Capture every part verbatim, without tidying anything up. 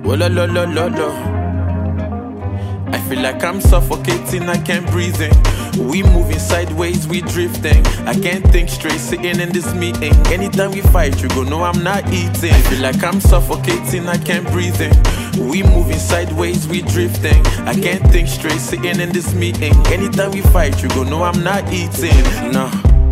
Oh la la la la la. I feel like I'm suffocating, I can't breathe in. We moving sideways, we drifting. I can't think straight, sitting in this meeting. Anytime we fight, you go know I'm not eating. I feel like I'm suffocating, I can't breathe in. We moving sideways, we drifting. I can't think straight, sitting in this meeting. Anytime we fight, you go know I'm not eating. No,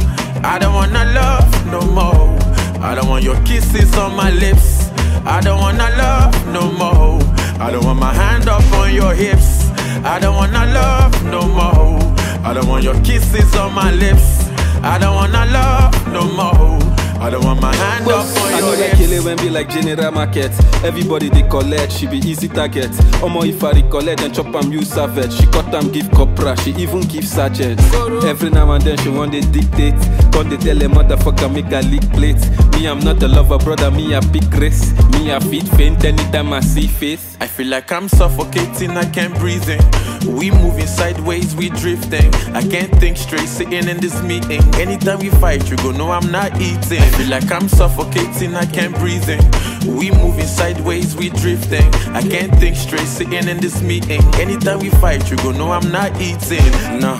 I don't wanna love no more. I don't want your kisses on my lips. I don't wanna love no more. I don't want my hand up on your hips. I don't wanna love no more. I don't want your kisses on my lips. I don't wanna love no more. I don't want my hand up on I know your that hips. Kele when be like general market. Everybody they collect, she be easy target. Omo if I recollect and chop am use savage. She cut am give copra, she even give sergeant. Every now and then she want to dictate. Come they tell a motherfucker make a lick plate. Me I'm not a lover brother, me a big race. Me a feet faint anytime I see face. I feel like I'm suffocating, I can't breathe in. We moving sideways, we drifting. I can't think straight, sitting in this meeting. Anytime we fight, you go know I'm not eating. I feel like I'm suffocating, I can't breathe in. We moving sideways, we drifting. I can't think straight, sitting in this meeting. Anytime we fight, you go know I'm not eating. No,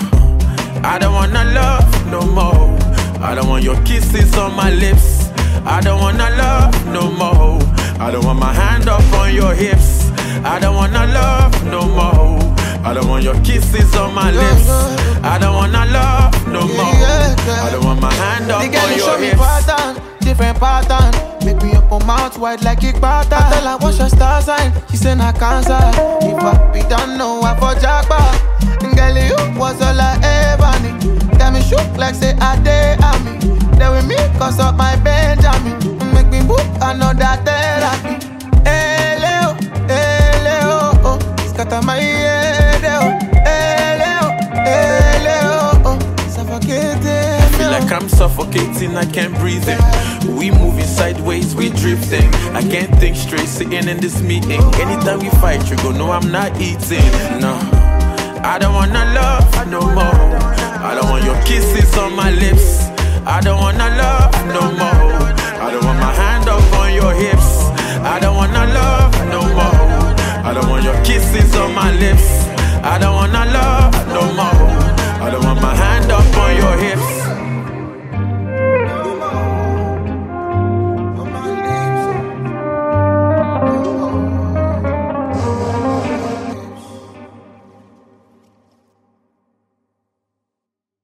I don't wanna love no more. I don't want your kisses on my lips. I don't wanna love no more. I don't want my hand up on your hips. I don't wanna love no more. I don't want your kisses on my lips. I don't wanna love no more. I don't want my hand up on your hips. Pattern, different pattern. Make me up on mouth wide like a pattern. I tell her what's your star sign. She say na cancer. If I be done, no I for jackpot. Girl, you was all I ever need. Got me shook like say I day at me. There with me cause of my Benjamin. Make me book another therapy. Hey Leo, hey Leo, oh. Scatter my head, oh. Hey Leo, hey Leo, oh. Suffocating. I feel like I'm suffocating, I can't breathe in. We moving sideways, we drifting. I can't think straight, sitting in this meeting. Anytime we fight, you go know I'm not eating. No, I don't wanna love no more. I don't want your kisses on my lips. I don't wanna love no more. I don't want my hand up on your hips. I don't wanna love no more. I don't want your kisses on my lips. I don't wanna love no more.